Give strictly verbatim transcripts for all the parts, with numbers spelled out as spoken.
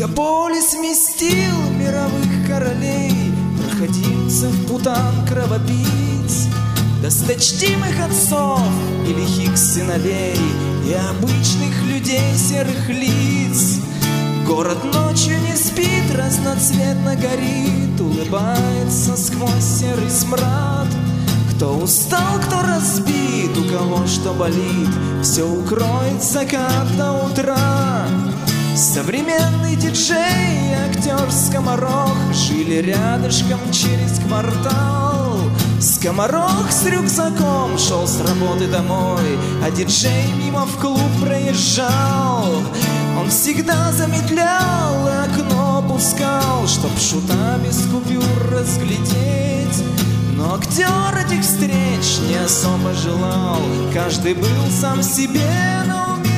Мегаполис вместил мировых королей, проходимцев, путан, кровопийц, досточтимых отцов и лихих сыновей, и обычных людей серых лиц. Город ночью не спит, разноцветно горит, улыбается сквозь серый смрад. Кто устал, кто разбит, у кого что болит, все укроет закат до утра. Современный диджей и актер Скоморох жили рядышком через квартал. Скоморох с рюкзаком шел с работы домой, а диджей мимо в клуб проезжал. Он всегда замедлял и окно опускал, чтоб шута без купюр разглядеть. Но актер этих встреч не особо желал, каждый был сам себе на уме.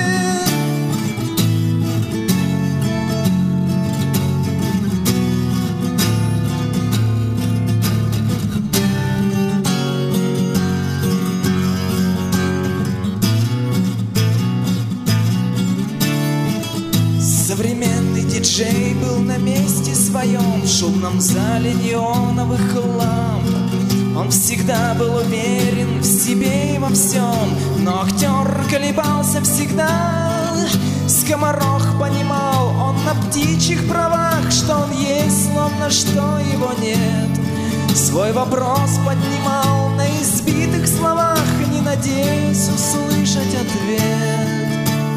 Современный диджей был на месте своем, в шумном зале неоновых ламп. Он всегда был уверен в себе и во всем, но актер колебался всегда. Скоморох понимал, он на птичьих правах, что он есть, словно что его нет. Свой вопрос поднимал на избитых словах, не надеясь услышать ответ.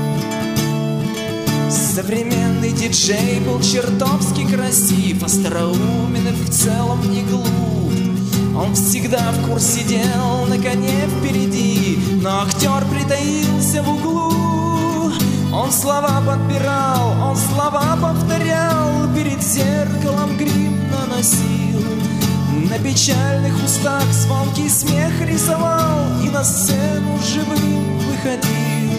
Современный диджей был чертовски красив, остроумен и в целом не глуп. Он всегда в курсе дел, на коне впереди, но актер притаился в углу. Он слова подбирал, он слова повторял, перед зеркалом грим наносил. На печальных устах звонкий смех рисовал и на сцену живым выходил.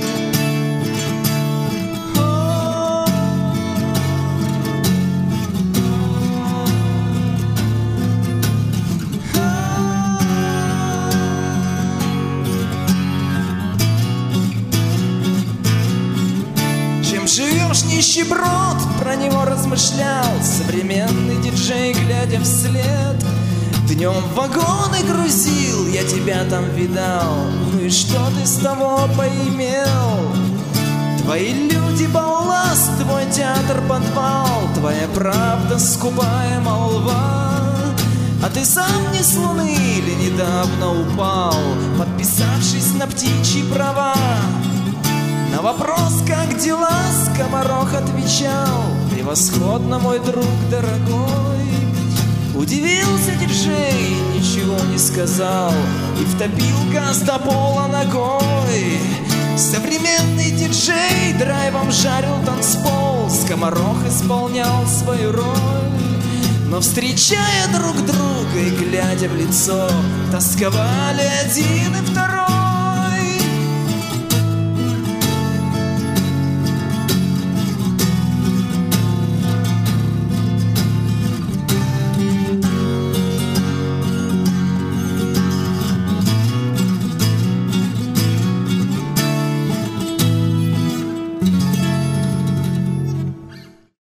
Живешь, нищеброд, про него размышлял современный диджей, глядя вслед. Днем вагоны грузил, я тебя там видал, ну и что ты с того поимел? Твои люди балласт, твой театр подвал, твоя правда скупая молва. А ты сам не с луны или недавно упал, подписавшись на птичьи права? На вопрос, как дела, Скоморох отвечал: превосходно, мой друг дорогой. Удивился диджей, ничего не сказал и втопил газ до пола ногой. Современный диджей драйвом жарил танцпол, Скоморох исполнял свою роль. Но встречая друг друга и глядя в лицо, тосковали один и второй.